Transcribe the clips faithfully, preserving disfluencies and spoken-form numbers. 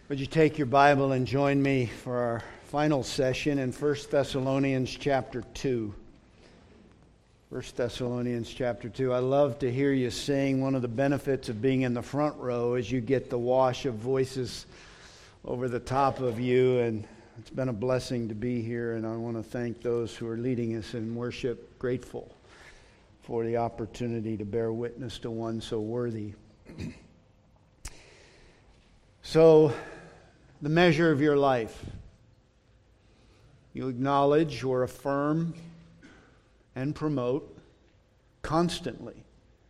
Would you take your Bible and join me for our final session in First Thessalonians chapter two. First Thessalonians chapter two. I love to hear you sing. One of the benefits of being in the front row is you get the wash of voices over the top of you, and it's been a blessing to be here, and I want to thank those who are leading us in worship. Grateful for the opportunity to bear witness to one so worthy. So, the measure of your life. You acknowledge or affirm and promote constantly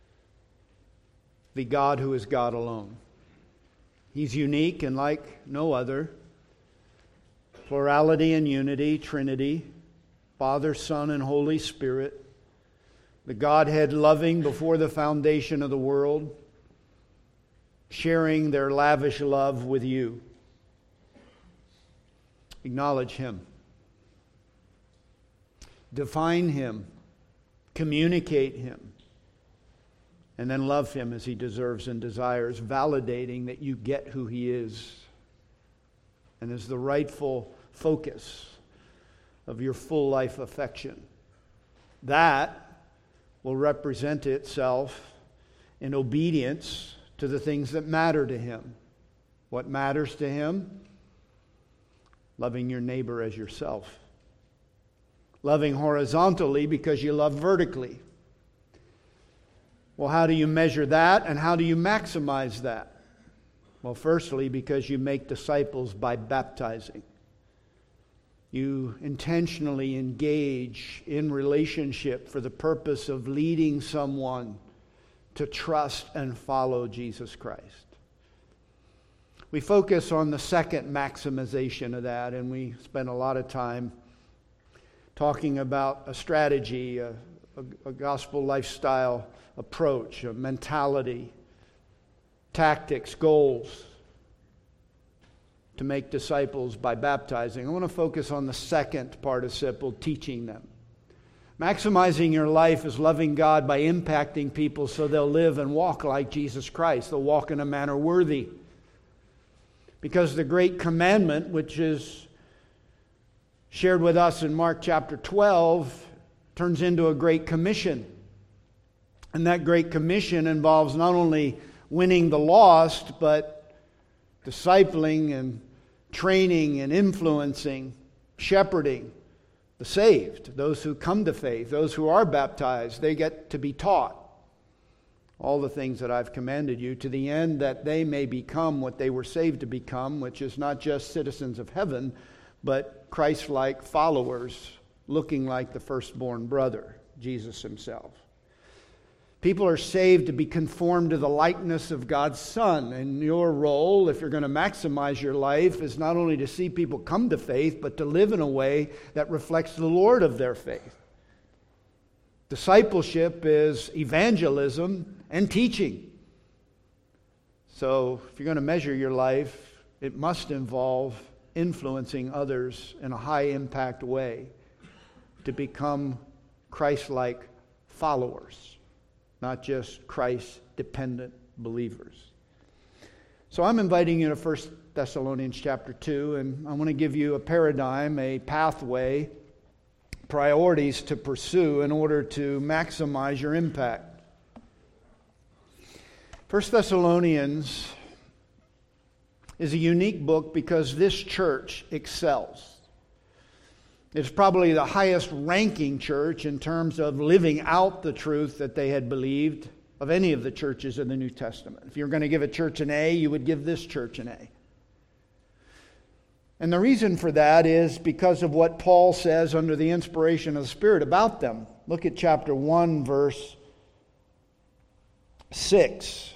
the God who is God alone. He's unique and like no other. Plurality and unity, Trinity, Father, Son, and Holy Spirit. The Godhead loving before the foundation of the world, sharing their lavish love with you. Acknowledge Him. Define Him. Communicate Him. And then love Him as He deserves and desires, validating that you get who He is and is the rightful focus of your full life affection. That will represent itself in obedience to the things that matter to Him. What matters to Him? Loving your neighbor as yourself. Loving horizontally because you love vertically. Well, how do you measure that and how do you maximize that? Well, firstly, because you make disciples by baptizing. You intentionally engage in relationship for the purpose of leading someone to trust and follow Jesus Christ. We focus on the second maximization of that, and we spend a lot of time talking about a strategy, a, a, a gospel lifestyle approach, a mentality, tactics, goals to make disciples by baptizing. I want to focus on the second participle, teaching them. Maximizing your life is loving God by impacting people so they'll live and walk like Jesus Christ. They'll walk in a manner worthy. Because the great commandment, which is shared with us in Mark chapter twelve, turns into a great commission. And that great commission involves not only winning the lost, but discipling and training and influencing, shepherding the saved, those who come to faith, those who are baptized. They get to be taught all the things that I've commanded you, to the end that they may become what they were saved to become, which is not just citizens of heaven, but Christ-like followers, looking like the firstborn brother, Jesus Himself. People are saved to be conformed to the likeness of God's Son. And your role, if you're going to maximize your life, is not only to see people come to faith, but to live in a way that reflects the Lord of their faith. Discipleship is evangelism and teaching. So if you're going to measure your life, it must involve influencing others in a high impact way to become Christ-like followers, not just Christ-dependent believers. So I'm inviting you to First Thessalonians chapter two, and I want to give you a paradigm, a pathway, priorities to pursue in order to maximize your impact. First Thessalonians is a unique book because this church excels. It's probably the highest ranking church in terms of living out the truth that they had believed of any of the churches in the New Testament. If you're going to give a church an A, you would give this church an A. And the reason for that is because of what Paul says under the inspiration of the Spirit about them. Look at chapter one, verse six.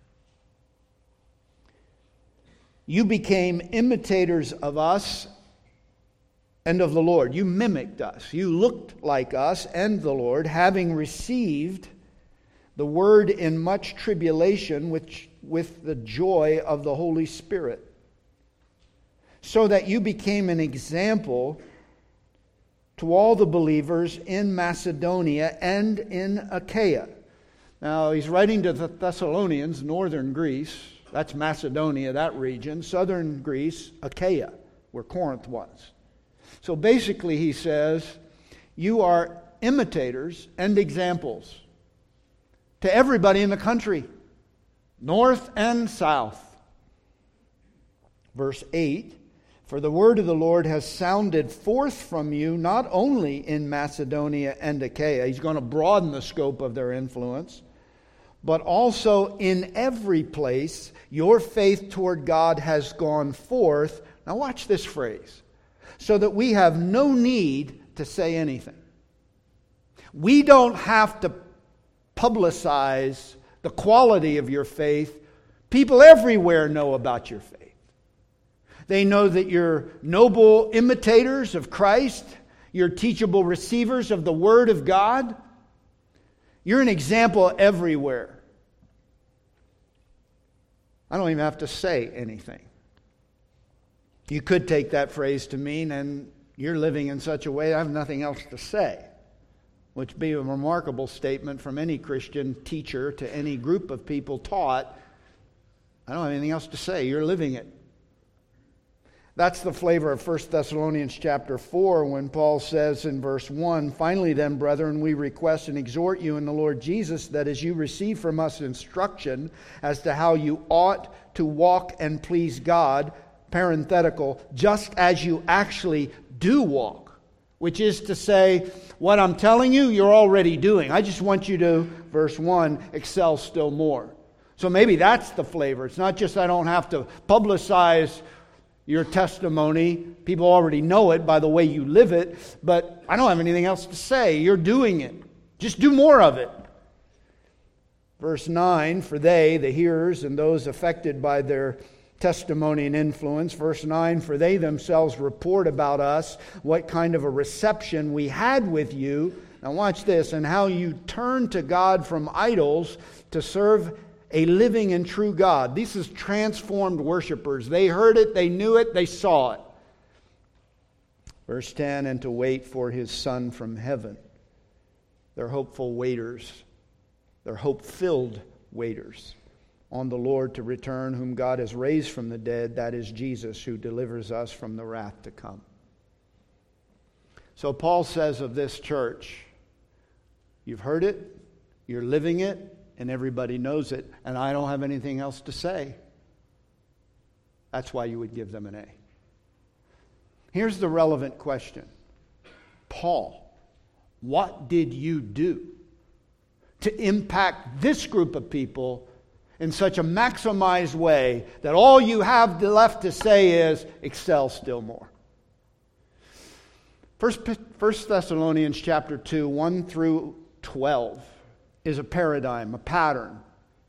You became imitators of us and of the Lord. You mimicked us. You looked like us and the Lord, having received the word in much tribulation, which with the joy of the Holy Spirit, so that you became an example to all the believers in Macedonia and in Achaia. Now, he's writing to the Thessalonians, northern Greece, That's Macedonia, that region. Southern Greece, Achaia, where Corinth was. So basically he says, you are imitators and examples to everybody in the country, north and south. Verse eight, for the word of the Lord has sounded forth from you, not only in Macedonia and Achaia. He's going to broaden the scope of their influence. But also in every place, your faith toward God has gone forth. Now watch this phrase. So that we have no need to say anything. We don't have to publicize the quality of your faith. People everywhere know about your faith. They know that you're noble imitators of Christ. You're teachable receivers of the Word of God. You're an example everywhere. I don't even have to say anything. You could take that phrase to mean, and you're living in such a way I have nothing else to say, which would be a remarkable statement from any Christian teacher to any group of people taught. I don't have anything else to say. You're living it. That's the flavor of First Thessalonians chapter four when Paul says in verse one, finally then, brethren, we request and exhort you in the Lord Jesus that as you receive from us instruction as to how you ought to walk and please God, parenthetical, just as you actually do walk, which is to say, what I'm telling you, you're already doing. I just want you to, verse one, excel still more. So maybe that's the flavor. It's not just I don't have to publicize your testimony. People already know it by the way you live it, but I don't have anything else to say. You're doing it. Just do more of it. Verse nine, for they, the hearers, and those affected by their testimony and influence. Verse nine, for they themselves report about us what kind of a reception we had with you. Now watch this, and how you turned to God from idols to serve a living and true God. These is transformed worshipers. They heard it, they knew it, they saw it. Verse ten, and to wait for His Son from heaven. They're hopeful waiters. They're hope-filled waiters on the Lord to return, whom God has raised from the dead. That is Jesus, who delivers us from the wrath to come. So Paul says of this church, you've heard it, you're living it, and everybody knows it, and I don't have anything else to say. That's why you would give them an A. Here's the relevant question. Paul, what did you do to impact this group of people in such a maximized way that all you have left to say is, excel still more? First, First Thessalonians chapter two, one through twelve. Is a paradigm, a pattern.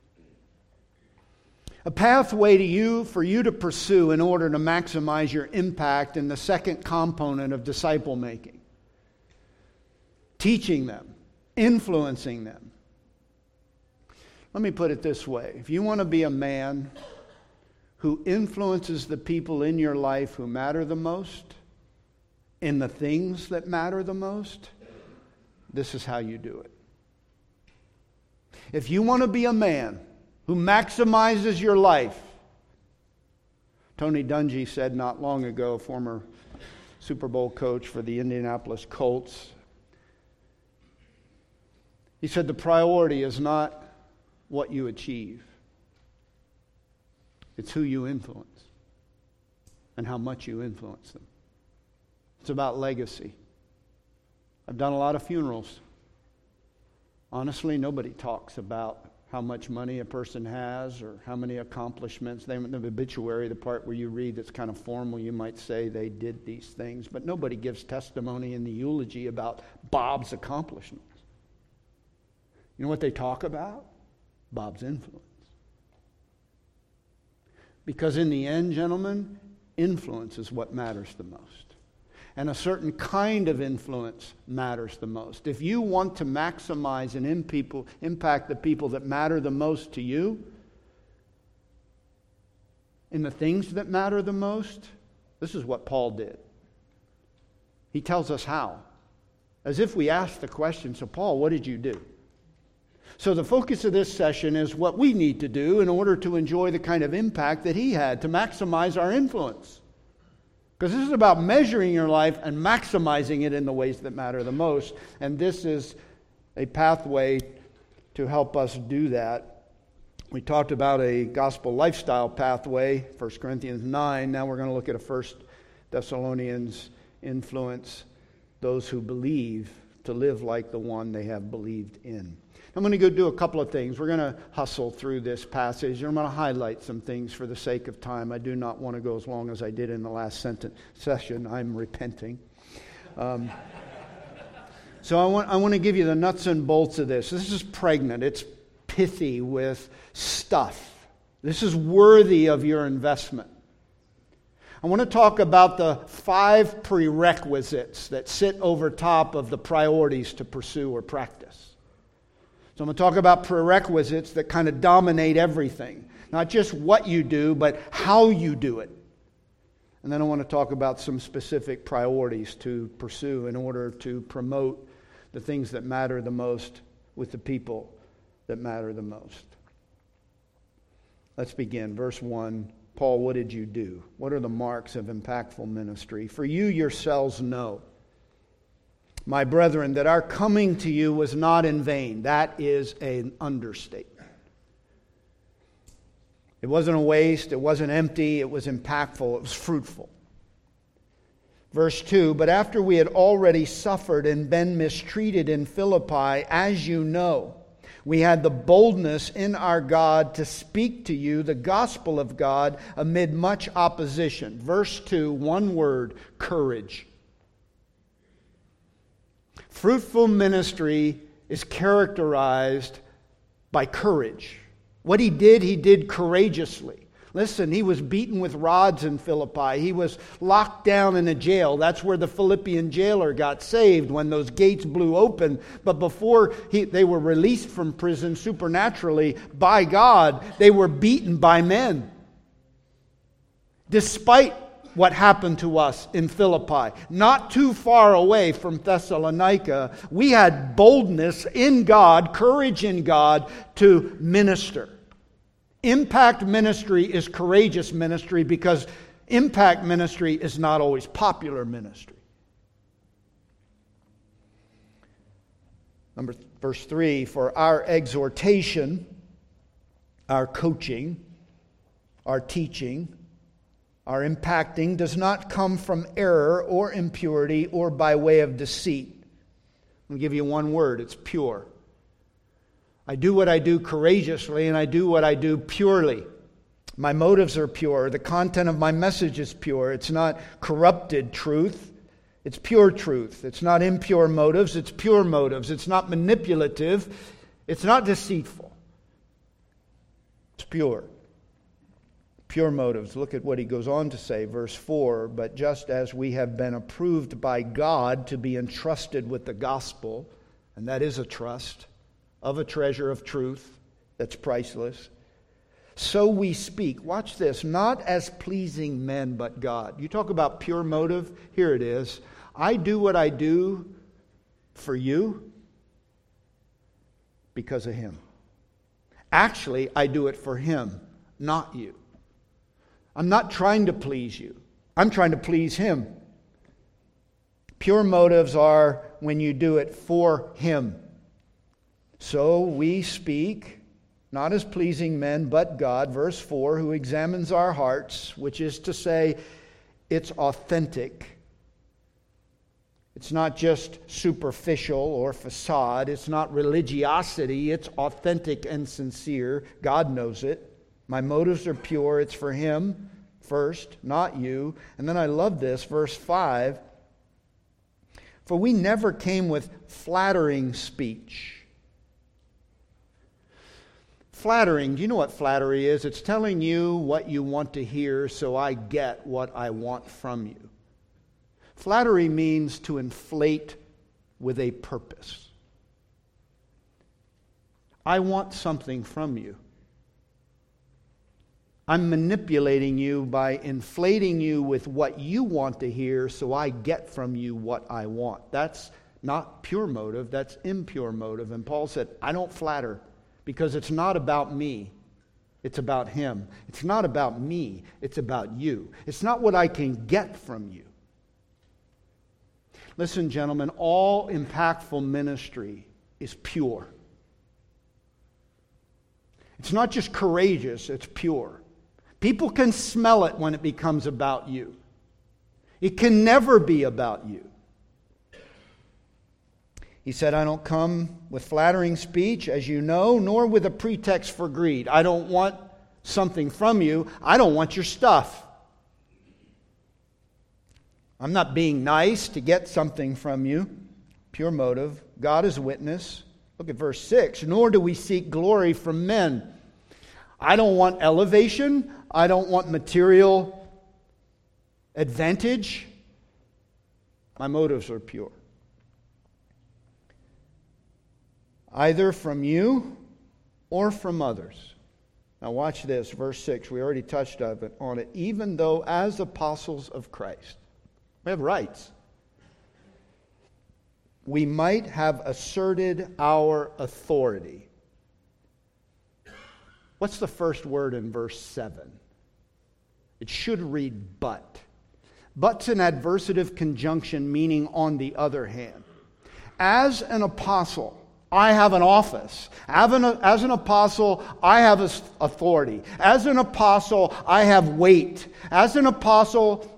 A pathway to you for you to pursue in order to maximize your impact in the second component of disciple making. Teaching them, influencing them. Let me put it this way. If you want to be a man who influences the people in your life who matter the most, in the things that matter the most, this is how you do it. If you want to be a man who maximizes your life, Tony Dungy said not long ago, former Super Bowl coach for the Indianapolis Colts, he said the priority is not what you achieve. It's who you influence and how much you influence them. It's about legacy. I've done a lot of funerals. Honestly, nobody talks about how much money a person has or how many accomplishments. They, the obituary, the part where you read that's kind of formal, you might say they did these things. But nobody gives testimony in the eulogy about Bob's accomplishments. You know what they talk about? Bob's influence. Because in the end, gentlemen, influence is what matters the most. And a certain kind of influence matters the most. If you want to maximize and in people, impact the people that matter the most to you, in the things that matter the most, this is what Paul did. He tells us how. As if we ask the question, so Paul, what did you do? So the focus of this session is what we need to do in order to enjoy the kind of impact that he had, to maximize our influence. Because this is about measuring your life and maximizing it in the ways that matter the most. And this is a pathway to help us do that. We talked about a gospel lifestyle pathway, First Corinthians nine. Now we're going to look at a First Thessalonians influence those who believe to live like the one they have believed in. I'm going to go do a couple of things. We're going to hustle through this passage. I'm going to highlight some things for the sake of time. I do not want to go as long as I did in the last sentence, session. I'm repenting. Um, so I want, I want to give you the nuts and bolts of this. This is pregnant. It's pithy with stuff. This is worthy of your investment. I want to talk about the five prerequisites that sit over top of the priorities to pursue or practice. So I'm going to talk about prerequisites that kind of dominate everything. Not just what you do, but how you do it. And then I want to talk about some specific priorities to pursue in order to promote the things that matter the most with the people that matter the most. Let's begin. Verse one, Paul, what did you do? What are the marks of impactful ministry? For you yourselves know, my brethren, that our coming to you was not in vain. That is an understatement. It wasn't a waste. It wasn't empty. It was impactful. It was fruitful. Verse two, but after we had already suffered and been mistreated in Philippi, as you know, we had the boldness in our God to speak to you the gospel of God amid much opposition. Verse two, one word, courage. Fruitful ministry is characterized by courage. What he did, he did courageously. Listen, he was beaten with rods in Philippi. He was locked down in a jail. That's where the Philippian jailer got saved when those gates blew open. But before he, they were released from prison supernaturally by God, they were beaten by men. Despite what happened to us in Philippi, not too far away from Thessalonica, we had boldness in God, courage in God to minister. Impact ministry is courageous ministry because impact ministry is not always popular ministry. Number verse three, for our exhortation, our coaching, our teaching, our impacting does not come from error or impurity or by way of deceit. I'll give you one word, it's pure. I do what I do courageously and I do what I do purely. My motives are pure. The content of my message is pure. It's not corrupted truth. It's pure truth. It's not impure motives. It's pure motives. It's not manipulative. It's not deceitful. It's pure. Pure motives. Look at what he goes on to say, verse four. But just as we have been approved by God to be entrusted with the gospel, and that is a trust, of a treasure of truth that's priceless, so we speak. Watch this. Not as pleasing men, but God. You talk about pure motive. Here it is. I do what I do for you because of Him. Actually, I do it for Him, not you. I'm not trying to please you. I'm trying to please Him. Pure motives are when you do it for Him. So we speak, not as pleasing men, but God, verse four, who examines our hearts, which is to say, it's authentic. It's not just superficial or facade. It's not religiosity. It's authentic and sincere. God knows it. My motives are pure. It's for Him first, not you. And then I love this, verse five. For we never came with flattering speech. Flattering, do you know what flattery is? It's telling you what you want to hear so I get what I want from you. Flattery means to inflate with a purpose. I want something from you. I'm manipulating you by inflating you with what you want to hear so I get from you what I want. That's not pure motive, that's impure motive. And Paul said, I don't flatter because it's not about me. It's about Him. It's not about me. It's about you. It's not what I can get from you. Listen, gentlemen, all impactful ministry is pure. It's not just courageous, it's pure. People can smell it when it becomes about you. It can never be about you. He said, I don't come with flattering speech, as you know, nor with a pretext for greed. I don't want something from you. I don't want your stuff. I'm not being nice to get something from you. Pure motive. God is witness. Look at verse six. Nor do we seek glory from men. I don't want elevation. I don't want material advantage. My motives are pure. Either from you or from others. Now watch this, verse six. We already touched on it. Even though as apostles of Christ, we have rights, we might have asserted our authority. What's the first word in verse seven? It should read but. But's an adversative conjunction meaning on the other hand. As an apostle, I have an office. As an, as an apostle, I have authority. As an apostle, I have weight. As an apostle,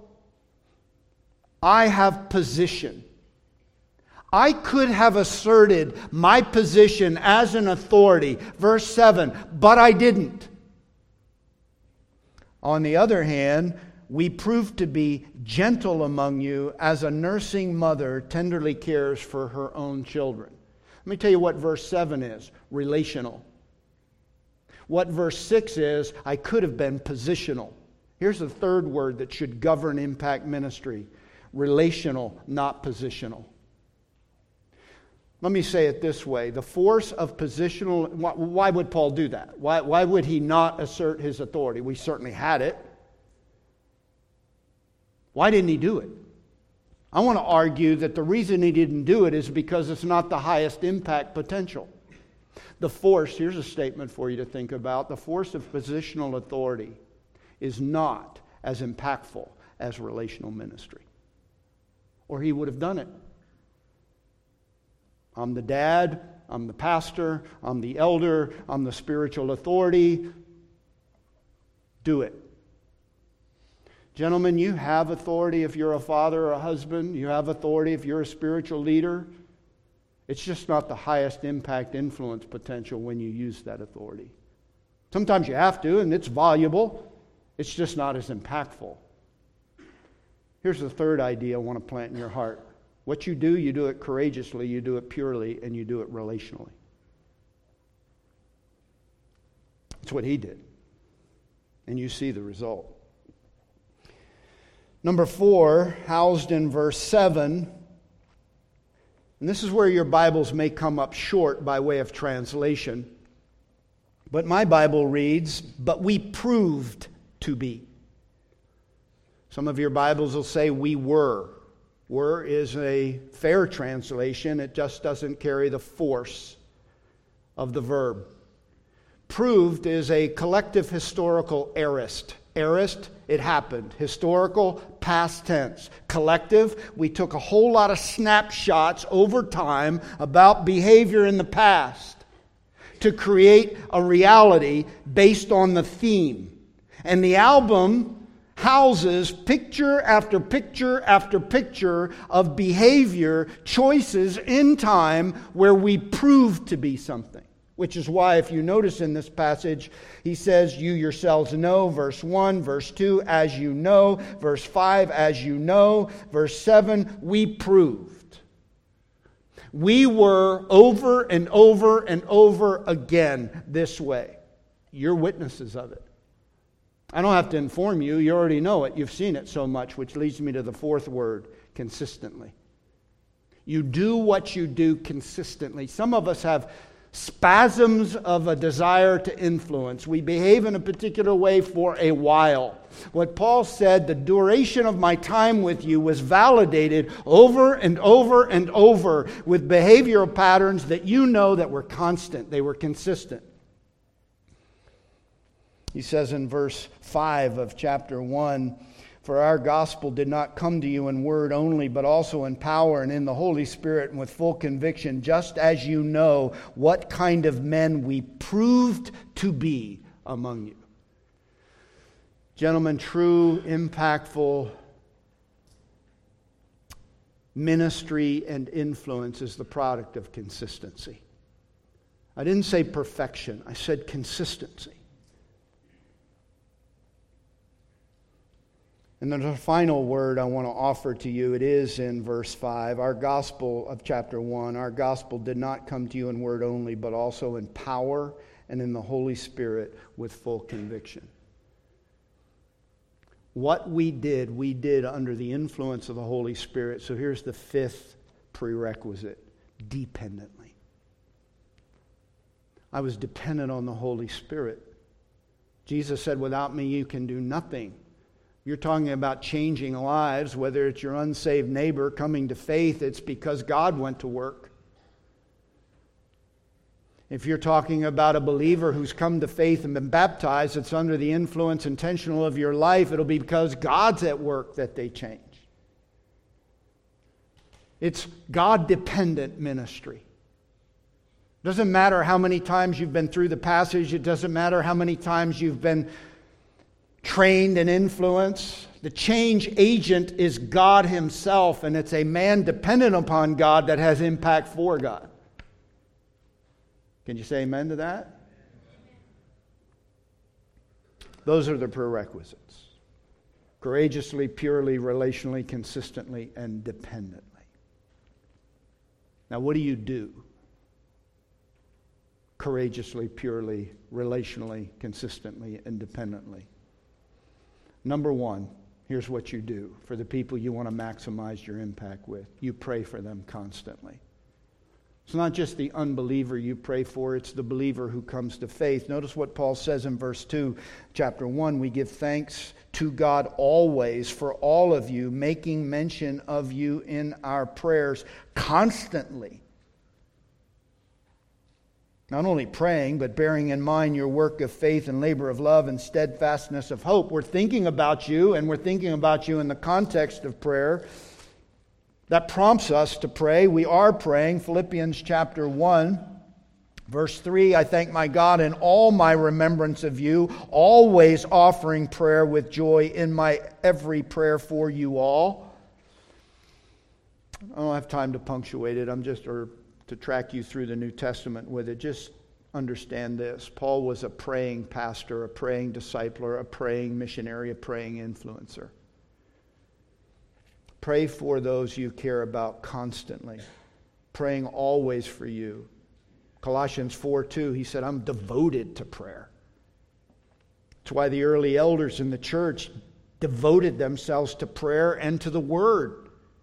I have position. I could have asserted my position as an authority, verse seven, but I didn't. On the other hand, we proved to be gentle among you as a nursing mother tenderly cares for her own children. Let me tell you what verse seven is, relational. What verse six is, I could have been positional. Here's the third word that should govern impact ministry, relational, not positional. Let me say it this way. The force of positional... Why would Paul do that? Why, why would he not assert his authority? We certainly had it. Why didn't he do it? I want to argue that the reason he didn't do it is because it's not the highest impact potential. The force, here's a statement for you to think about. The force of positional authority is not as impactful as relational ministry. Or he would have done it. I'm the dad, I'm the pastor, I'm the elder, I'm the spiritual authority. Do it. Gentlemen, you have authority if you're a father or a husband. You have authority if you're a spiritual leader. It's just not the highest impact influence potential when you use that authority. Sometimes you have to, and it's valuable. It's just not as impactful. Here's the third idea I want to plant in your heart. What you do, you do it courageously, you do it purely, and you do it relationally. That's what he did. And you see the result. Number four, housed in verse seven, and this is where your Bibles may come up short by way of translation. But my Bible reads, but we proved to be. Some of your Bibles will say we were. Were is a fair translation. It just doesn't carry the force of the verb. Proved is a collective historical aorist. Aorist, it happened. Historical, past tense. Collective, we took a whole lot of snapshots over time about behavior in the past to create a reality based on the theme. And the album houses picture after picture after picture of behavior choices in time where we prove to be something. Which is why, if you notice in this passage, he says, you yourselves know, verse one, verse two, as you know, verse five, as you know, verse seven, we proved. We were over and over and over again this way. You're witnesses of it. I don't have to inform you. You already know it. You've seen it so much, which leads me to the fourth word, consistently. You do what you do consistently. Some of us have spasms of a desire to influence. We behave in a particular way for a while. What Paul said, the duration of my time with you was validated over and over and over with behavioral patterns that you know that were constant. They were consistent. He says in verse five of chapter one, "For our gospel did not come to you in word only, but also in power and in the Holy Spirit and with full conviction, just as you know what kind of men we proved to be among you." Gentlemen, true, impactful ministry and influence is the product of consistency. I didn't say perfection, I said consistency. And then the final word I want to offer to you, it is in verse five. Our gospel of chapter one, our gospel did not come to you in word only, but also in power and in the Holy Spirit with full conviction. What we did, we did under the influence of the Holy Spirit. So here's the fifth prerequisite: dependently. I was dependent on the Holy Spirit. Jesus said, "Without me you can do nothing." You're talking about changing lives, whether it's your unsaved neighbor coming to faith, it's because God went to work. If you're talking about a believer who's come to faith and been baptized, it's under the influence intentional of your life, it'll be because God's at work that they change. It's God-dependent ministry. It doesn't matter how many times you've been through the passage, it doesn't matter how many times you've been trained in influence. The change agent is God Himself, and it's a man dependent upon God that has impact for God. Can you say amen to that? Those are the prerequisites: courageously, purely, relationally, consistently, and dependently. Now, what do you do? Courageously, purely, relationally, consistently, and dependently. Number one, here's what you do for the people you want to maximize your impact with. You pray for them constantly. It's not just the unbeliever you pray for, it's the believer who comes to faith. Notice what Paul says in verse two, chapter one. "We give thanks to God always for all of you, making mention of you in our prayers constantly." Not only praying, but bearing in mind your work of faith and labor of love and steadfastness of hope. We're thinking about you, and we're thinking about you in the context of prayer. That prompts us to pray. We are praying. Philippians chapter one, verse three, "I thank my God in all my remembrance of you, always offering prayer with joy in my every prayer for you all." I don't have time to punctuate it. I'm just... or to track you through the New Testament with it. Just understand this. Paul was a praying pastor, a praying discipler, a praying missionary, a praying influencer. Pray for those you care about constantly. Praying always for you. Colossians four two, he said, "I'm devoted to prayer." That's why the early elders in the church devoted themselves to prayer and to the Word.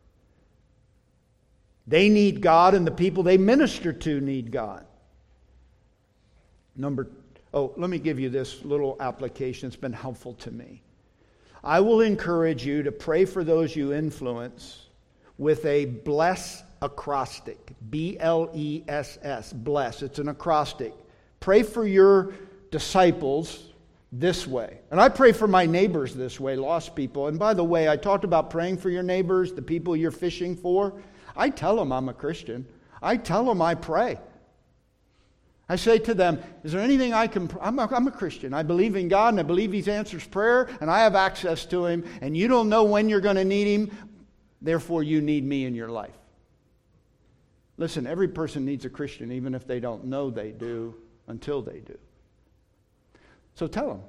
They need God, and the people they minister to need God. Number, oh, let me give you this little application. It's been helpful to me. I will encourage you to pray for those you influence with a bless acrostic. B L E S S. Bless. It's an acrostic. Pray for your disciples this way. And I pray for my neighbors this way, lost people. And by the way, I talked about praying for your neighbors, the people you're fishing for. I tell them I'm a Christian. I tell them I pray. I say to them, is there anything I can... I'm a, I'm a Christian. I believe in God, and I believe He answers prayer, and I have access to Him, and you don't know when you're going to need Him, therefore you need me in your life. Listen, every person needs a Christian, even if they don't know they do, until they do. So tell them.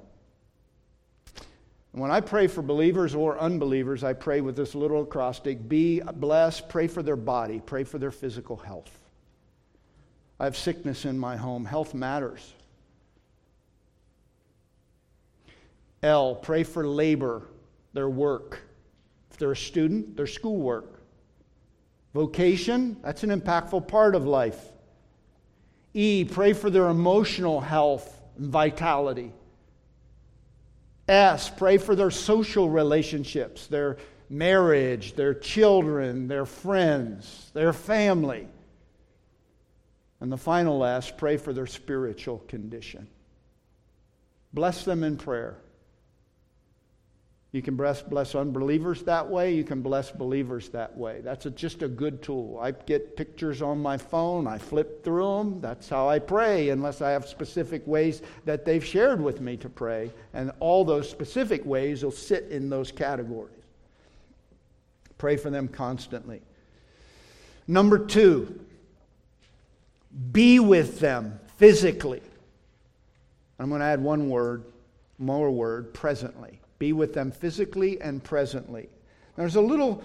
When I pray for believers or unbelievers, I pray with this little acrostic: be blessed, pray for their body, pray for their physical health. I have sickness in my home. Health matters. L, pray for labor, their work. If they're a student, their schoolwork. Vocation, that's an impactful part of life. E, pray for their emotional health and vitality. S, pray for their social relationships, their marriage, their children, their friends, their family. And the final S, pray for their spiritual condition. Bless them in prayer. You can bless, bless unbelievers that way. You can bless believers that way. That's a, just a good tool. I get pictures on my phone. I flip through them. That's how I pray, unless I have specific ways that they've shared with me to pray. And all those specific ways will sit in those categories. Pray for them constantly. Number two, be with them physically. I'm going to add one word, more word, presently. Be with them physically and presently. There's a little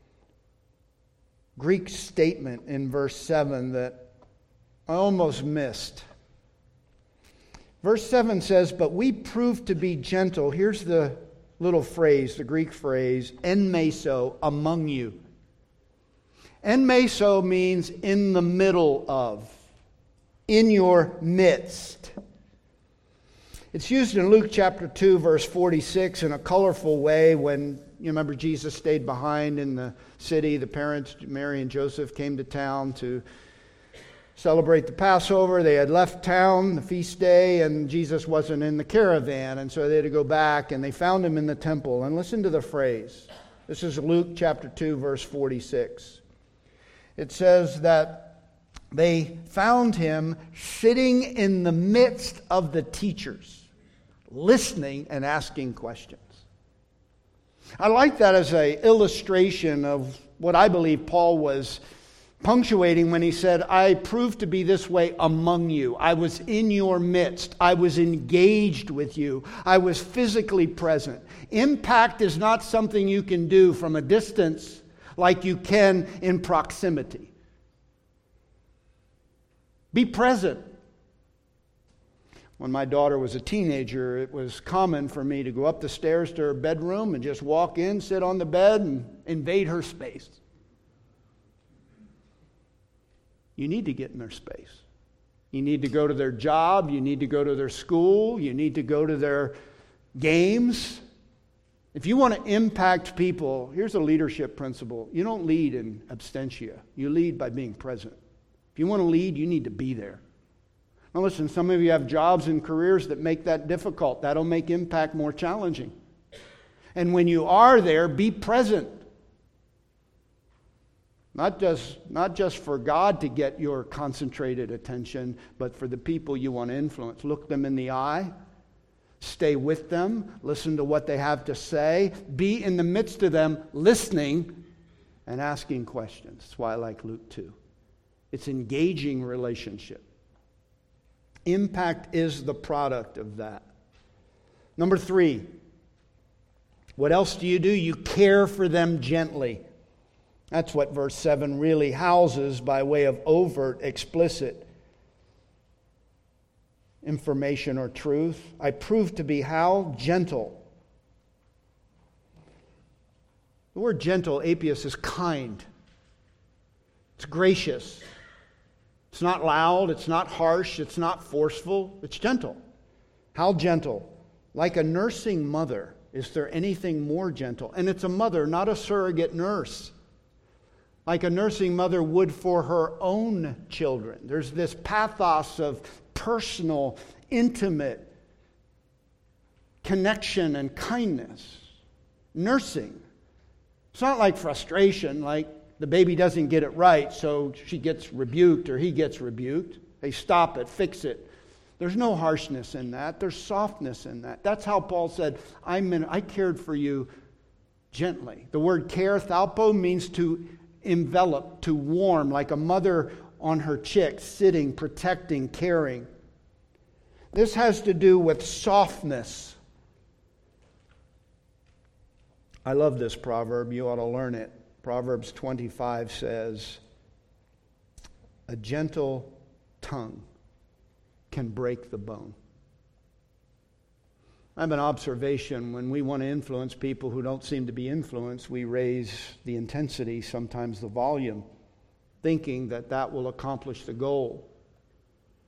Greek statement in verse seven that I almost missed. Verse seven says, but we prove to be gentle. Here's the little phrase, the Greek phrase, en meso, among you. En meso means in the middle of, in your midst. It's used in Luke chapter two, verse forty-six in a colorful way when, you remember, Jesus stayed behind in the city. The parents, Mary and Joseph, came to town to celebrate the Passover. They had left town, the feast day, and Jesus wasn't in the caravan. And so they had to go back, and they found him in the temple. And listen to the phrase. This is Luke chapter two, verse forty-six. It says that they found him sitting in the midst of the teachers, listening and asking questions. I like that as an illustration of what I believe Paul was punctuating when he said, I proved to be this way among you. I was in your midst. I was engaged with you. I was physically present. Impact is not something you can do from a distance like you can in proximity. Be present. When my daughter was a teenager, it was common for me to go up the stairs to her bedroom and just walk in, sit on the bed, and invade her space. You need to get in their space. You need to go to their job. You need to go to their school. You need to go to their games. If you want to impact people, here's a leadership principle. You don't lead in absentia. You lead by being present. If you want to lead, you need to be there. Now listen, some of you have jobs and careers that make that difficult. That'll make impact more challenging. And when you are there, be present. Not just, not just for God to get your concentrated attention, but for the people you want to influence. Look them in the eye. Stay with them. Listen to what they have to say. Be in the midst of them, listening and asking questions. That's why I like Luke two. It's engaging relationship. Impact is the product of that. Number three, what else do you do? You care for them gently. That's what verse seven really houses by way of overt, explicit information or truth. I prove to be how? Gentle. The word gentle, apios, is kind. It's gracious. It's not loud, it's not harsh, it's not forceful, it's gentle. How gentle? Like a nursing mother. Is there anything more gentle? And it's a mother, not a surrogate nurse. Like a nursing mother would for her own children. There's this pathos of personal, intimate connection and kindness. Nursing. It's not like frustration, like the baby doesn't get it right, so she gets rebuked or he gets rebuked. They stop it, fix it. There's no harshness in that. There's softness in that. That's how Paul said, I'm in, I cared for you gently. The word care, thalpo, means to envelop, to warm, like a mother on her chicks, sitting, protecting, caring. This has to do with softness. I love this proverb. You ought to learn it. Proverbs twenty-five says, a gentle tongue can break the bone. I have an observation. When we want to influence people who don't seem to be influenced, we raise the intensity, sometimes the volume, thinking that that will accomplish the goal.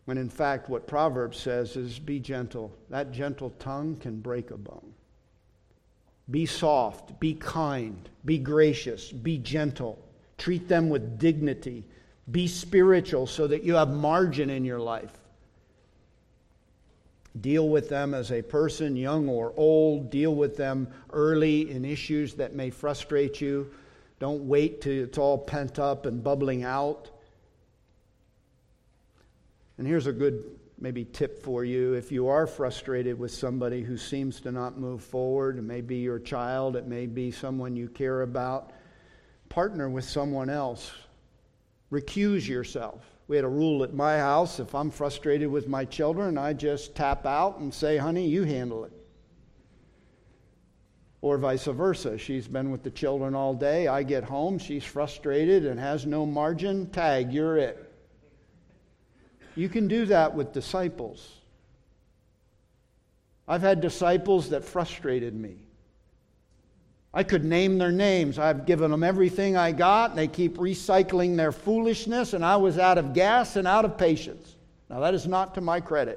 When in fact what Proverbs says is be gentle. That gentle tongue can break a bone. Be soft, be kind, be gracious, be gentle. Treat them with dignity. Be spiritual so that you have margin in your life. Deal with them as a person, young or old. Deal with them early in issues that may frustrate you. Don't wait till it's all pent up and bubbling out. And here's a good maybe tip for you. If you are frustrated with somebody who seems to not move forward, it may be your child, it may be someone you care about, partner with someone else. Recuse yourself. We had a rule at my house: if I'm frustrated with my children, I just tap out and say, honey, you handle it. Or vice versa. She's been with the children all day. I get home, she's frustrated and has no margin. Tag, you're it. You can do that with disciples. I've had disciples that frustrated me. I could name their names. I've given them everything I got, and they keep recycling their foolishness, and I was out of gas and out of patience. Now, that is not to my credit.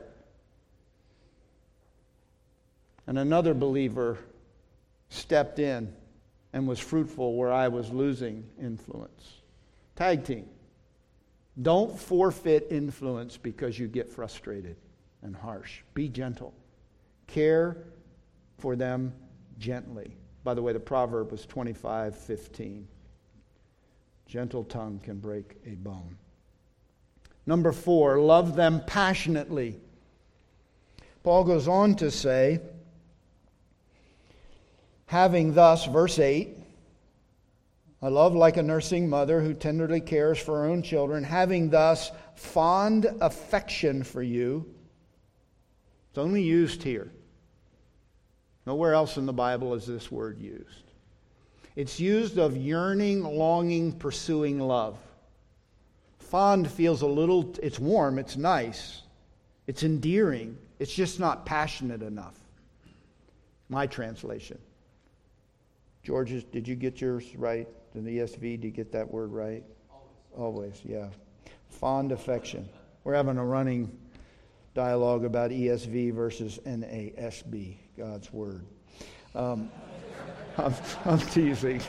And another believer stepped in and was fruitful where I was losing influence. Tag team. Don't forfeit influence because you get frustrated and harsh. Be gentle. Care for them gently. By the way, the proverb was twenty-five fifteen. Gentle tongue can break a bone. Number four, love them passionately. Paul goes on to say, having thus, verse eight, I love like a nursing mother who tenderly cares for her own children, having thus fond affection for you. It's only used here. Nowhere else in the Bible is this word used. It's used of yearning, longing, pursuing love. Fond feels a little, it's warm, it's nice, it's endearing. It's just not passionate enough. My translation. George, did you get yours right? In the E S V, did you get that word right? Always. Always, yeah. Fond affection. We're having a running dialogue about E S V versus N A S B, God's Word. Um, I'm, I'm teasing.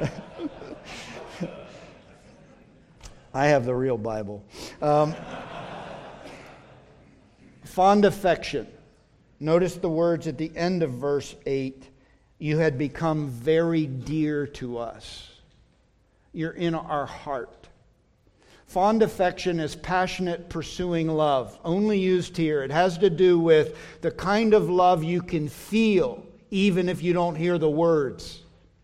I have the real Bible. Um, fond affection. Notice the words at the end of verse eight. You had become very dear to us. You're in our heart. Fond affection is passionate, pursuing love. Only used here. It has to do with the kind of love you can feel even if you don't hear the words.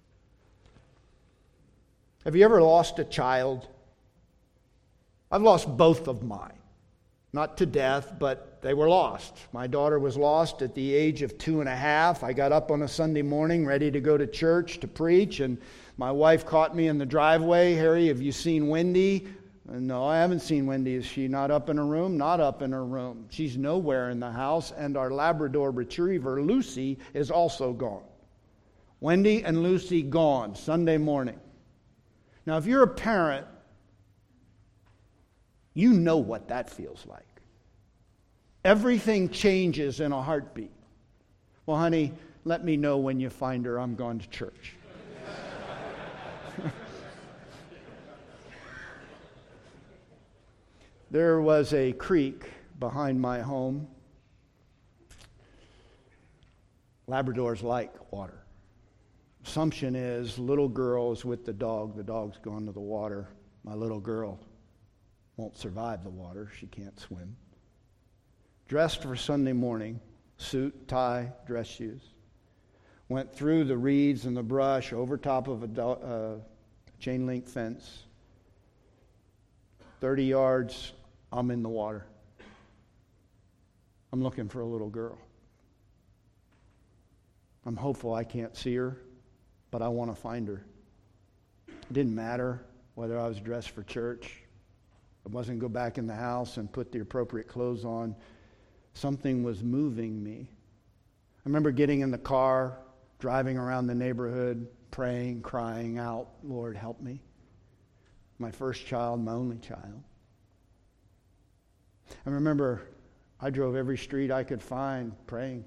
Have you ever lost a child? I've lost both of mine. Not to death, but they were lost. My daughter was lost at the age of two and a half. I got up on a Sunday morning ready to go to church to preach, and my wife caught me in the driveway. Harry, have you seen Wendy? No, I haven't seen Wendy. Is she not up in her room? Not up in her room. She's nowhere in the house, and our Labrador retriever, Lucy, is also gone. Wendy and Lucy gone Sunday morning. Now, if you're a parent, you know what that feels like. Everything changes in a heartbeat. Well, honey, let me know when you find her. I'm going to church. There was a creek behind my home. Labradors like water. Assumption is little girl is with the dog. The dog's gone to the water. My little girl won't survive the water. She can't swim. Dressed for Sunday morning, suit, tie, dress shoes. Went through the reeds and the brush, over top of a do- uh, chain link fence. thirty yards, I'm in the water. I'm looking for a little girl. I'm hopeful I can't see her, but I want to find her. It didn't matter whether I was dressed for church. I wasn't go back in the house and put the appropriate clothes on. Something was moving me. I remember getting in the car, driving around the neighborhood, praying, crying out, Lord, help me. My first child, my only child. I remember I drove every street I could find praying.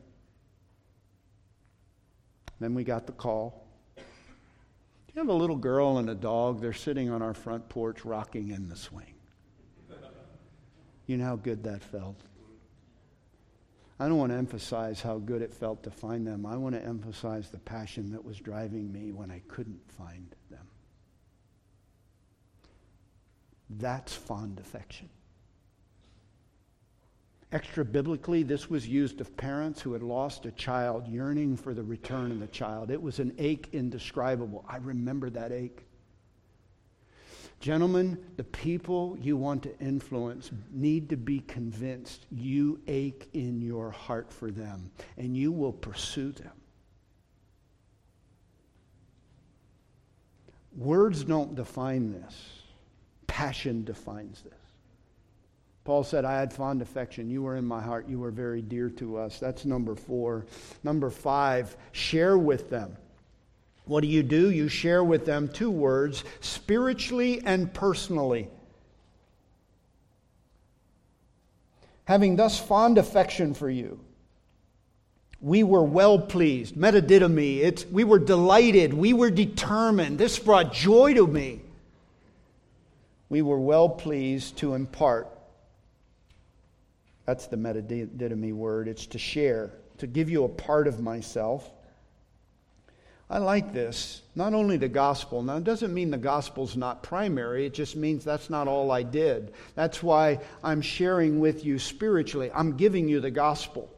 Then we got the call. Do you have a little girl and a dog? They're sitting on our front porch rocking in the swing. You know how good that felt? I don't want to emphasize how good it felt to find them. I want to emphasize the passion that was driving me when I couldn't find them. That's fond affection. Extra biblically, this was used of parents who had lost a child, yearning for the return of the child. It was an ache indescribable. I remember that ache. Gentlemen, the people you want to influence need to be convinced you ache in your heart for them, and you will pursue them. Words don't define this. Passion defines this. Paul said, I had fond affection. You were in my heart. You were very dear to us. That's number four. Number five, share with them. What do you do? You share with them two words, spiritually and personally. Having thus fond affection for you, we were well pleased. Metadidomi, it's we were delighted. We were determined. This brought joy to me. We were well pleased to impart. That's the metadidomi word. It's to share, to give you a part of myself. I like this. Not only the gospel. Now, it doesn't mean the gospel's not primary. It just means that's not all I did. That's why I'm sharing with you spiritually. I'm giving you the gospel.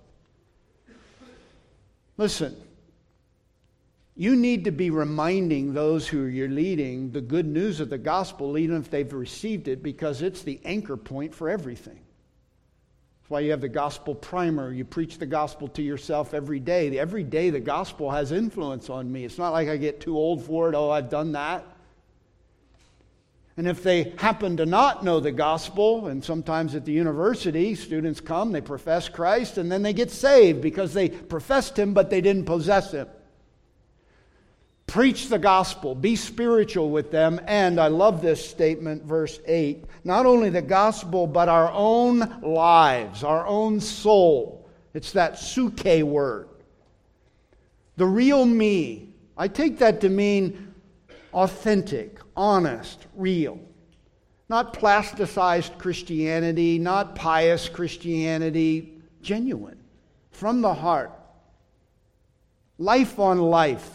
Listen, you need to be reminding those who you're leading the good news of the gospel, even if they've received it, because it's the anchor point for everything. That's why you have the gospel primer. You preach the gospel to yourself every day. Every day the gospel has influence on me. It's not like I get too old for it. Oh, I've done that. And if they happen to not know the gospel, and sometimes at the university, students come, they profess Christ, and then they get saved because they professed Him, but they didn't possess Him. Preach the gospel. Be spiritual with them. And I love this statement, verse eight. Not only the gospel, but our own lives, our own soul. It's that suke word. The real me. I take that to mean authentic, honest, real. Not plasticized Christianity, not pious Christianity. Genuine. From the heart. Life on life.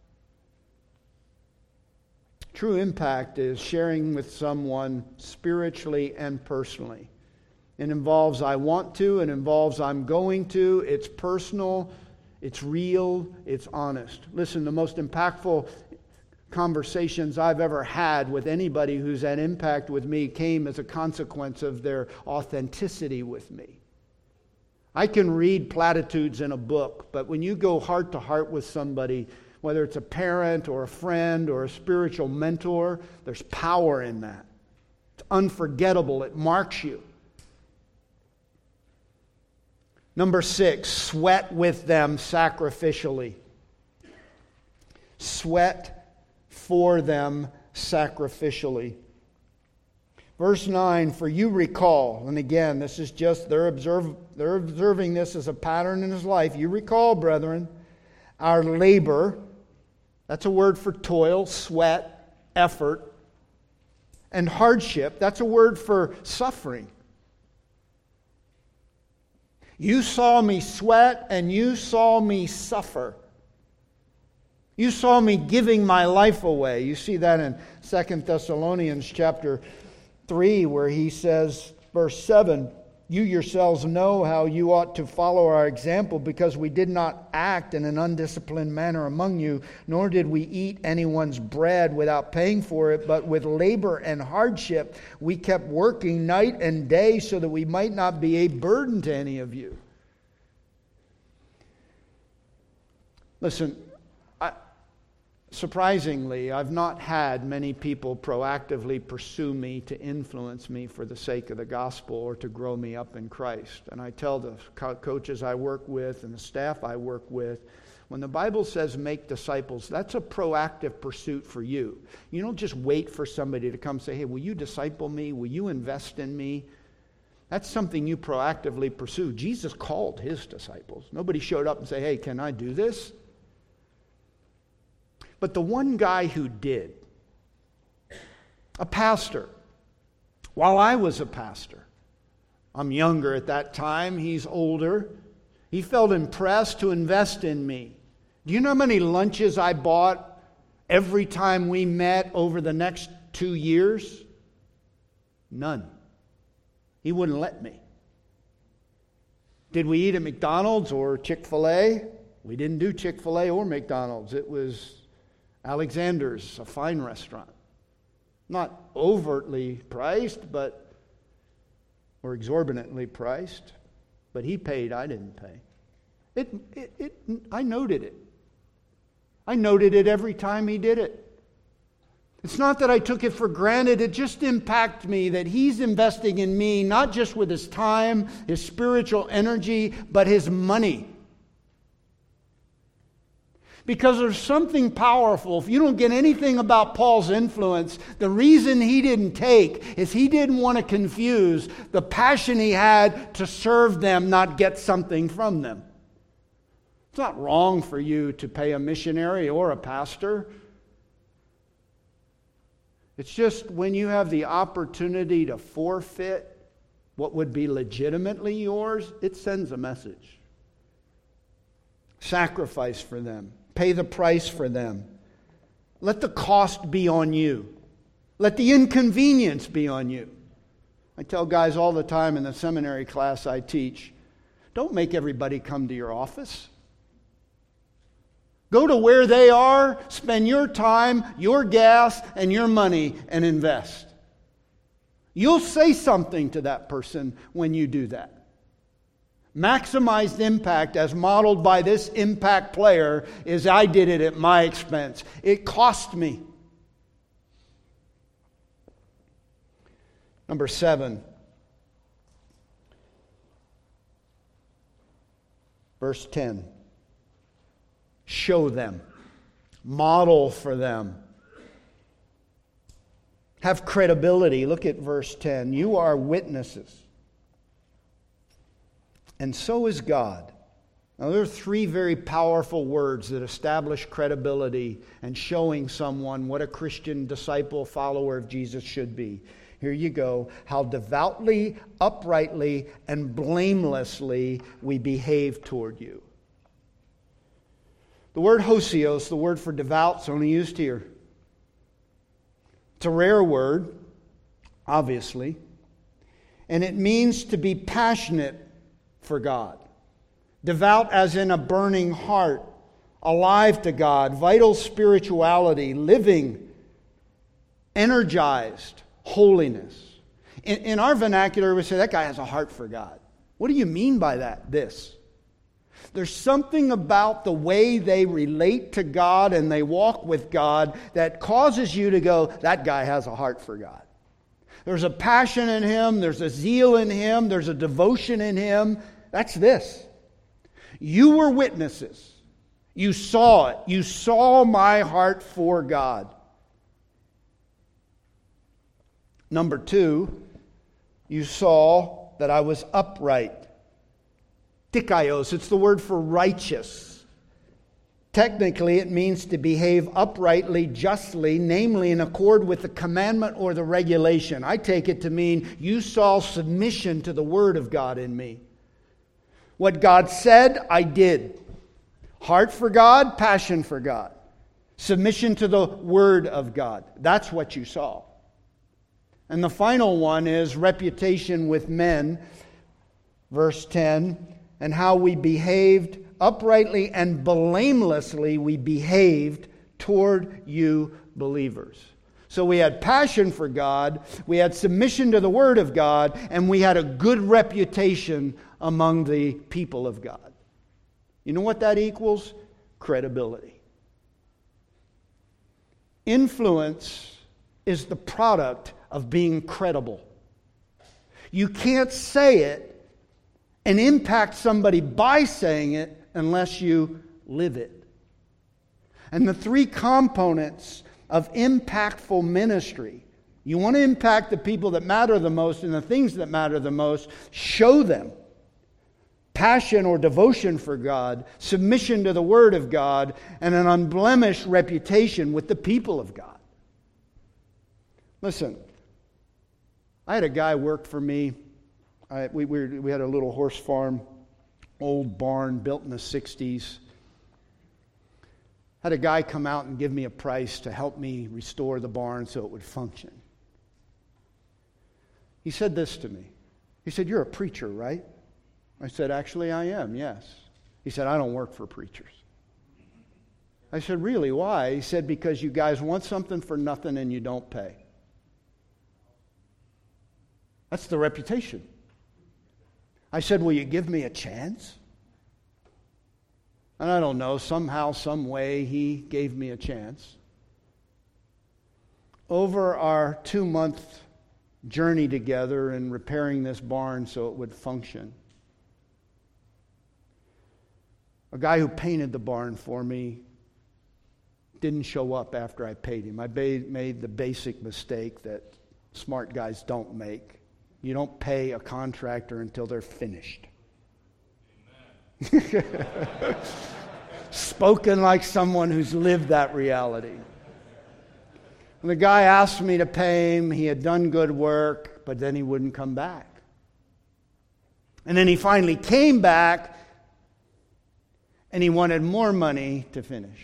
True impact is sharing with someone spiritually and personally. It involves I want to, it involves I'm going to, it's personal, it's real, it's honest. Listen, the most impactful conversations I've ever had with anybody who's had impact with me came as a consequence of their authenticity with me. I can read platitudes in a book, but when you go heart to heart with somebody, whether it's a parent or a friend or a spiritual mentor, there's power in that. It's unforgettable. It marks you. Number six, sweat with them sacrificially. Sweat for them sacrificially. Verse nine, for you recall, and again, this is just, they're, observe, they're observing this as a pattern in his life. You recall, brethren, our labor. That's a word for toil, sweat, effort, and hardship. That's a word for suffering. You saw me sweat and you saw me suffer. You saw me giving my life away. You see that in Second Thessalonians chapter three, where he says, verse seven, you yourselves know how you ought to follow our example, because we did not act in an undisciplined manner among you, nor did we eat anyone's bread without paying for it, but with labor and hardship we kept working night and day so that we might not be a burden to any of you. Listen, I, surprisingly, I've not had many people proactively pursue me to influence me for the sake of the gospel or to grow me up in Christ. And I tell the co- coaches I work with and the staff I work with, when the Bible says make disciples, that's a proactive pursuit for you. You don't just wait for somebody to come say, hey, will you disciple me? Will you invest in me? That's something you proactively pursue. Jesus called his disciples. Nobody showed up and said, hey, can I do this? But the one guy who did, a pastor, while I was a pastor, I'm younger at that time, he's older, he felt impressed to invest in me. Do you know how many lunches I bought every time we met over the next two years? None. He wouldn't let me. Did we eat at McDonald's or Chick-fil-A? We didn't do Chick-fil-A or McDonald's. It was Alexander's, a fine restaurant. Not overtly priced, but or exorbitantly priced. But he paid, I didn't pay. It, it, it, I noted it. I noted it every time he did it. It's not that I took it for granted. It just impacted me that he's investing in me, not just with his time, his spiritual energy, but his money. Because there's something powerful. If you don't get anything about Paul's influence, the reason he didn't take is he didn't want to confuse the passion he had to serve them, not get something from them. It's not wrong for you to pay a missionary or a pastor. It's just when you have the opportunity to forfeit what would be legitimately yours, it sends a message. Sacrifice for them. Pay the price for them. Let the cost be on you. Let the inconvenience be on you. I tell guys all the time in the seminary class I teach, don't make everybody come to your office. Go to where they are, spend your time, your gas, and your money, and invest. You'll say something to that person when you do that. Maximized impact, as modeled by this impact player, is I did it at my expense. It cost me. Number seven. Verse ten. Show them. Model for them. Have credibility. Look at verse ten. You are witnesses. And so is God. Now, there are three very powerful words that establish credibility and showing someone what a Christian disciple, follower of Jesus should be. Here you go. How devoutly, uprightly, and blamelessly we behave toward you. The word hosios, the word for devout, is only used here. It's a rare word, obviously. And it means to be passionate for God. Devout as in a burning heart, alive to God, vital spirituality, living, energized, holiness. In, in our vernacular, we say, that guy has a heart for God. What do you mean by that? This. There's something about the way they relate to God and they walk with God that causes you to go, that guy has a heart for God. There's a passion in him, there's a zeal in him, there's a devotion in him. That's this. You were witnesses. You saw it. You saw my heart for God. Number two, you saw that I was upright. Dikaios, it's the word for righteous. Technically, it means to behave uprightly, justly, namely in accord with the commandment or the regulation. I take it to mean you saw submission to the Word of God in me. What God said, I did. Heart for God, passion for God. Submission to the Word of God. That's what you saw. And the final one is reputation with men. Verse ten. And how we behaved uprightly and blamelessly we behaved toward you believers. So we had passion for God, we had submission to the Word of God, and we had a good reputation among the people of God. You know what that equals? Credibility. Influence is the product of being credible. You can't say it and impact somebody by saying it unless you live it. And the three components of impactful ministry, You want to impact the people that matter the most and the things that matter the most, show them passion or devotion for God, submission to the Word of God, and an unblemished reputation with the people of God. Listen, I had a guy work for me. I, we, we, we had a little horse farm, old barn built in the sixties. Had a guy come out and give me a price to help me restore the barn so it would function. He said this to me. He said, "You're a preacher, right?" I said, "Actually, I am, yes." He said, "I don't work for preachers." I said, "Really, why?" He said, "Because you guys want something for nothing and you don't pay." That's the reputation. I said, "Will you give me a chance?" And I don't know, somehow, some way, he gave me a chance. Over our two-month journey together in repairing this barn so it would function, a guy who painted the barn for me didn't show up after I paid him. I made the basic mistake that smart guys don't make. You don't pay a contractor until they're finished. Spoken like someone who's lived that reality. And the guy asked me to pay him. He had done good work, but then he wouldn't come back. And then he finally came back, and he wanted more money to finish.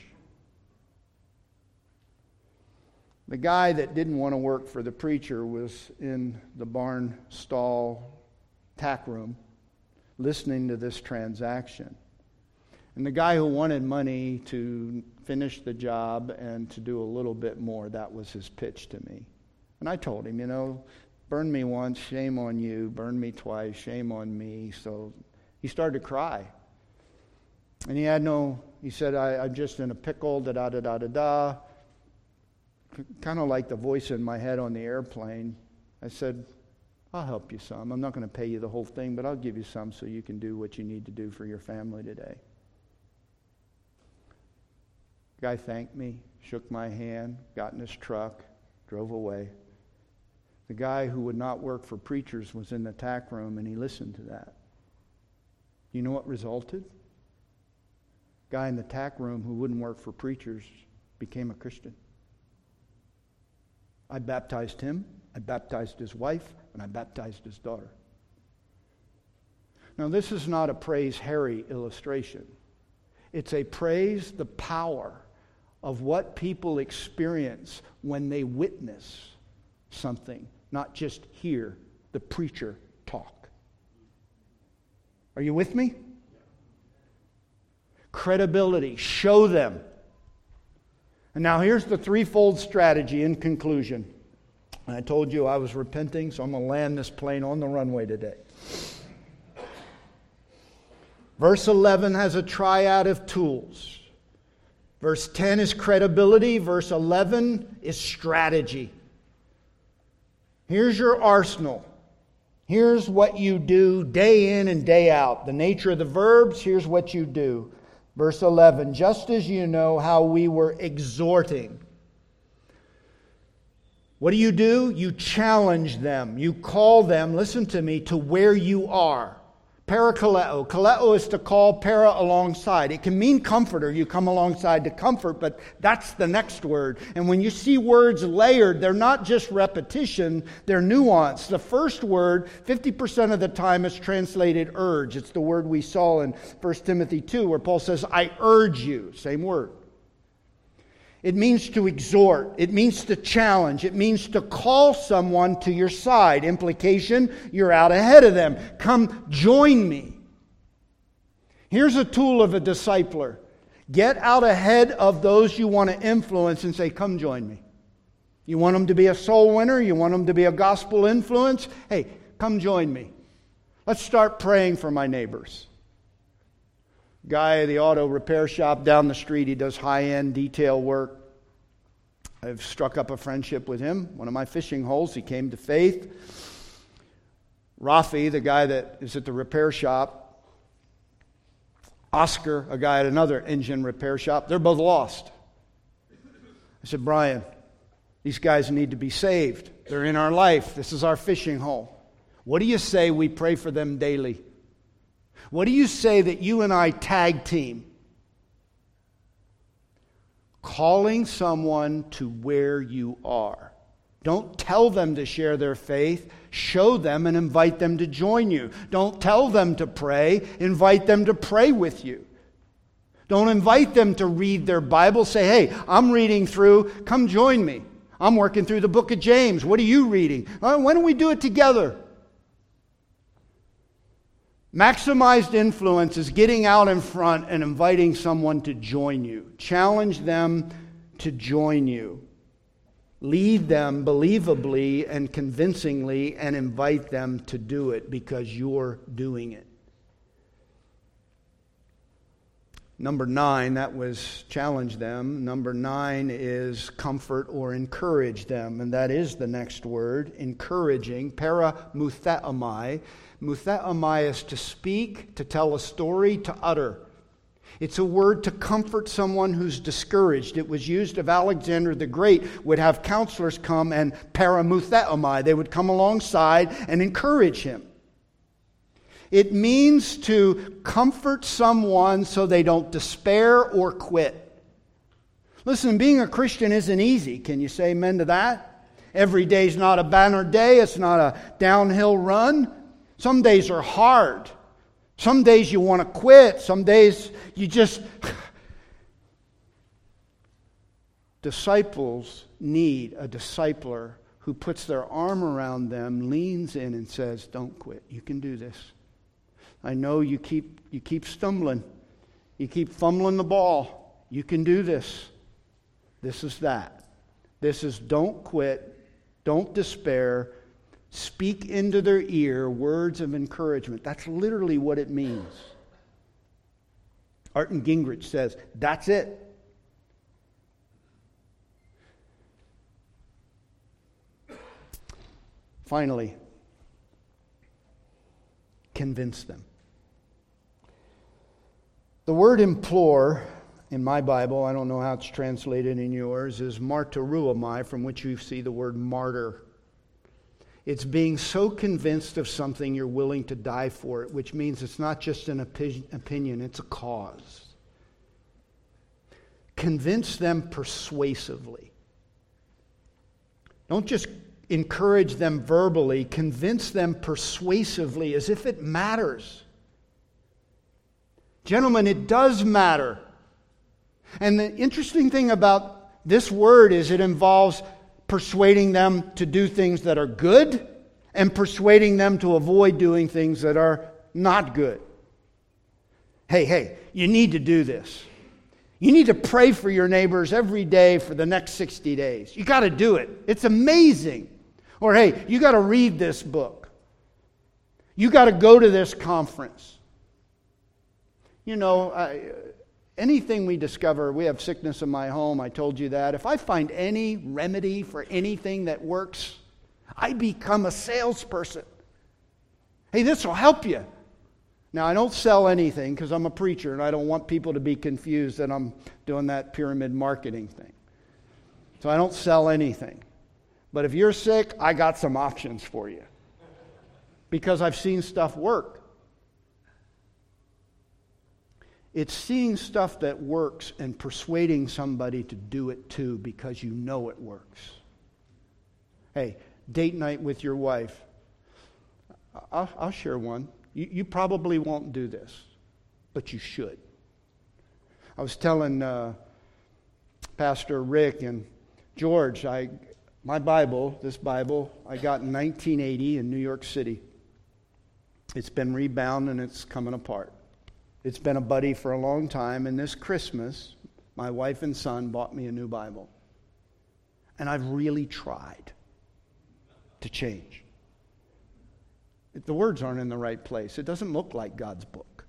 The guy that didn't want to work for the preacher was in the barn stall tack room listening to this transaction. And the guy who wanted money to finish the job and to do a little bit more, that was his pitch to me. And I told him, you know, burn me once, shame on you. Burn me twice, shame on me. So he started to cry. And he had no, he said, I, I'm just in a pickle, da-da-da-da-da-da. Kind of like the voice in my head on the airplane. I said, I'll help you some. I'm not going to pay you the whole thing, but I'll give you some so you can do what you need to do for your family today. Guy thanked me, shook my hand, got in his truck, drove away. The guy who would not work for preachers was in the tack room, and he listened to that. You know what resulted? Guy in the tack room who wouldn't work for preachers became a Christian. I baptized him, I baptized his wife, and I baptized his daughter. Now, this is not a praise Harry illustration. It's a praise the power of what people experience when they witness something, not just hear the preacher talk. Are you with me? Credibility. Show them. And now here's the threefold strategy in conclusion. And I told you I was repenting, so I'm going to land this plane on the runway today. Verse eleven has a triad of tools. Verse ten is credibility. Verse eleven is strategy. Here's your arsenal. Here's what you do day in and day out. The nature of the verbs, here's what you do. Verse eleven, just as you know how we were exhorting. What do you do? You challenge them. You call them, listen to me, to where you are. Parakaleo. Kaleo is to call, para alongside. It can mean comforter. You come alongside to comfort, but that's the next word. And when you see words layered, they're not just repetition, they're nuance. The first word, fifty percent of the time, is translated urge. It's the word we saw in First Timothy two, where Paul says, I urge you. Same word. It means to exhort. It means to challenge. It means to call someone to your side. Implication, you're out ahead of them. Come join me. Here's a tool of a discipler. Get out ahead of those you want to influence and say, come join me. You want them to be a soul winner? You want them to be a gospel influence? Hey, come join me. Let's start praying for my neighbors. Guy at the auto repair shop down the street, he does high-end detail work. I've struck up a friendship with him. One of my fishing holes, he came to faith. Rafi, the guy that is at the repair shop. Oscar, a guy at another engine repair shop. They're both lost. I said, Brian, These guys need to be saved. They're in our life. This is our fishing hole. What do you say we pray for them daily? What do you say that you and I tag team? Calling someone to where you are. Don't tell them to share their faith. Show them and invite them to join you. Don't tell them to pray. Invite them to pray with you. Don't invite them to read their Bible. Say, hey, I'm reading through. Come join me. I'm working through the book of James. What are you reading? Uh, why don't we do it together? Maximized influence is getting out in front and inviting someone to join you. Challenge them to join you. Lead them believably and convincingly and invite them to do it because you're doing it. Number nine, that was challenge them. Number nine is comfort or encourage them. And that is the next word, encouraging. Paramutheomai. Mutheomai is to speak, to tell a story, to utter. It's a word to comfort someone who's discouraged. It was used of Alexander the Great would have counselors come and paramutheomai. They would come alongside and encourage him. It means to comfort someone so they don't despair or quit. Listen, being a Christian isn't easy. Can you say amen to that? Every day's not a banner day. It's not a downhill run. Some days are hard. Some days you want to quit. Some days you just... Disciples need a discipler who puts their arm around them, leans in and says, don't quit. You can do this. I know you keep you keep stumbling. You keep fumbling the ball. You can do this. This is that. This is don't quit. Don't despair. Speak into their ear words of encouragement. That's literally what it means. Arton Gingrich says, that's it. Finally, convince them. The word implore in my Bible, I don't know how it's translated in yours, is martyruomai, from which you see the word martyr. It's being so convinced of something you're willing to die for it, which means it's not just an opinion, it's a cause. Convince them persuasively. Don't just encourage them verbally, convince them persuasively as if it matters. Gentlemen, it does matter. And the interesting thing about this word is it involves persuading them to do things that are good and persuading them to avoid doing things that are not good. Hey, hey, you need to do this. You need to pray for your neighbors every day for the next sixty days. You got to do it. It's amazing. Or hey, you got to read this book. You got to go to this conference. You know, I, anything we discover, we have sickness in my home, I told you that. If I find any remedy for anything that works, I become a salesperson. Hey, this will help you. Now, I don't sell anything because I'm a preacher and I don't want people to be confused that I'm doing that pyramid marketing thing. So I don't sell anything. But if you're sick, I got some options for you. Because I've seen stuff work. It's seeing stuff that works and persuading somebody to do it too because you know it works. Hey, date night with your wife. I'll, I'll share one. You, you probably won't do this, but you should. I was telling uh, Pastor Rick and George, I my Bible, this Bible, I got in nineteen eighty in New York City. It's been rebound and it's coming apart. It's been a buddy for a long time, and this Christmas, my wife and son bought me a new Bible. And I've really tried to change. The words aren't in the right place. It doesn't look like God's book.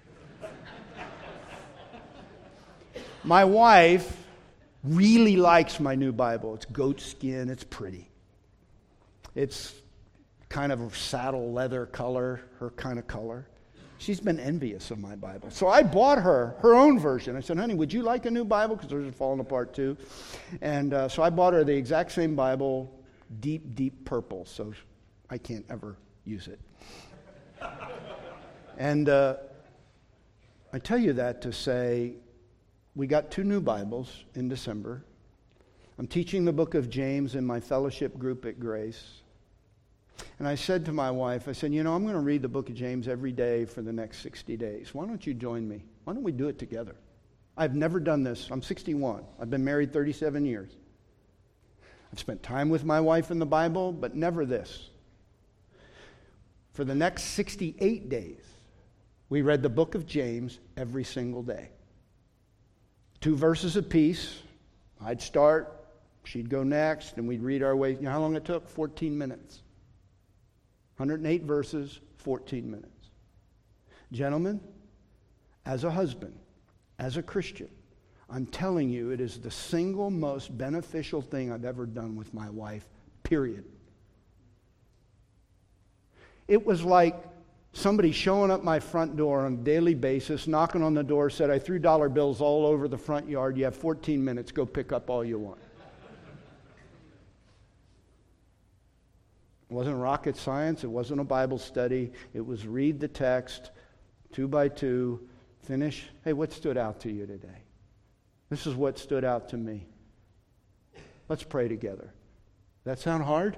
My wife really likes my new Bible. It's goat skin. It's pretty. It's kind of a saddle leather color, her kind of color. She's been envious of my Bible. So I bought her her own version. I said, honey, would you like a new Bible? Because hers are falling apart too. And uh, so I bought her the exact same Bible, deep, deep purple. So I can't ever use it. And uh, I tell you that to say, we got two new Bibles in December. I'm teaching the book of James in my fellowship group at Grace. And I said to my wife, I said, you know, I'm going to read the book of James every day for the next sixty days. Why don't you join me? Why don't we do it together? I've never done this. I'm sixty-one. I've been married thirty-seven years. I've spent time with my wife in the Bible, but never this. For the next sixty-eight days, we read the book of James every single day. Two verses apiece. I'd start, she'd go next, and we'd read our way. You know how long it took? fourteen minutes. one hundred eight verses, fourteen minutes. Gentlemen, as a husband, as a Christian, I'm telling you, it is the single most beneficial thing I've ever done with my wife, period. It was like somebody showing up my front door on a daily basis, knocking on the door, said, I threw dollar bills all over the front yard. You have fourteen minutes. Go pick up all you want. It wasn't rocket science. It wasn't a Bible study. It was read the text, two by two, finish. Hey, what stood out to you today? This is what stood out to me. Let's pray together. That sound hard?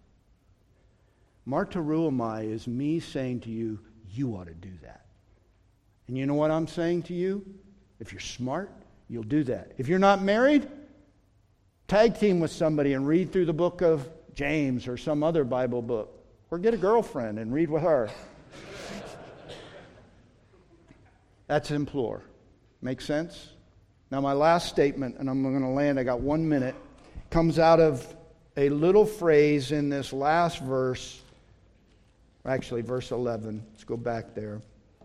Marta Ruamai is me saying to you, you ought to do that. And you know what I'm saying to you? If you're smart, you'll do that. If you're not married, tag team with somebody and read through the book of James or some other Bible book. Or get a girlfriend and read with her. That's implore. Make sense? Now my last statement, and I'm going to land, I got one minute, comes out of a little phrase in this last verse. Actually, verse eleven. Let's go back there.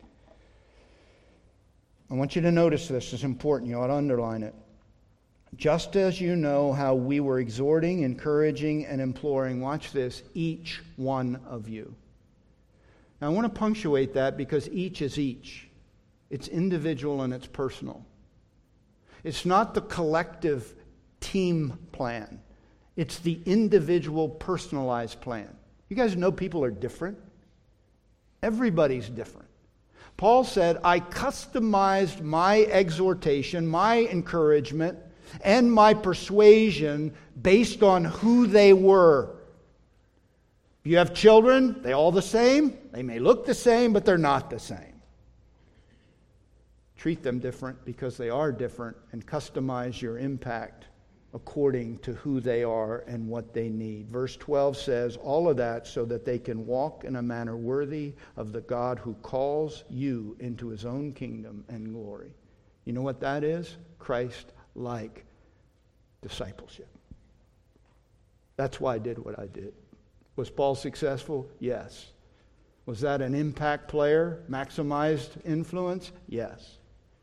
I want you to notice this. It's important. You ought to underline it. Just as you know how we were exhorting, encouraging, and imploring, watch this, each one of you. Now I want to punctuate that because each is each. It's individual and it's personal. It's not the collective team plan. It's the individual personalized plan. You guys know people are different. Everybody's different. Paul said, I customized my exhortation, my encouragement, and my persuasion based on who they were. If you have children, they're all the same. They may look the same, but they're not the same. Treat them different because they are different, and customize your impact according to who they are and what they need. Verse twelve says all of that so that they can walk in a manner worthy of the God who calls you into his own kingdom and glory. You know what that is? Christ-like discipleship. That's why I did what I did. Was Paul successful? Yes. Was that an impact player? Maximized influence? Yes.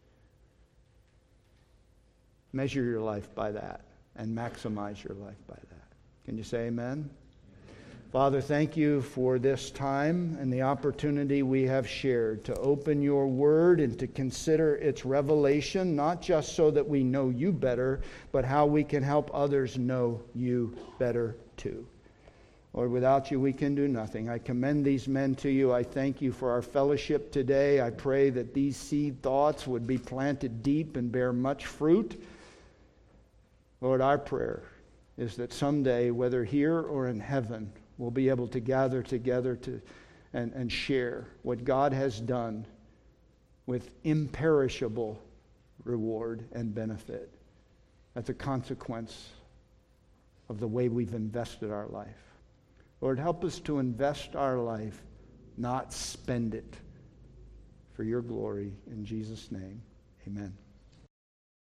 Measure your life by that and maximize your life by that. Can you say amen? Father, thank you for this time and the opportunity we have shared to open your word and to consider its revelation, not just so that we know you better, but how we can help others know you better too. Lord, without you we can do nothing. I commend these men to you. I thank you for our fellowship today. I pray that these seed thoughts would be planted deep and bear much fruit. Lord, our prayer is that someday, whether here or in heaven, we'll be able to gather together to and, and share what God has done with imperishable reward and benefit as a consequence of the way we've invested our life. Lord, help us to invest our life, not spend it, for your glory. In Jesus' name, amen.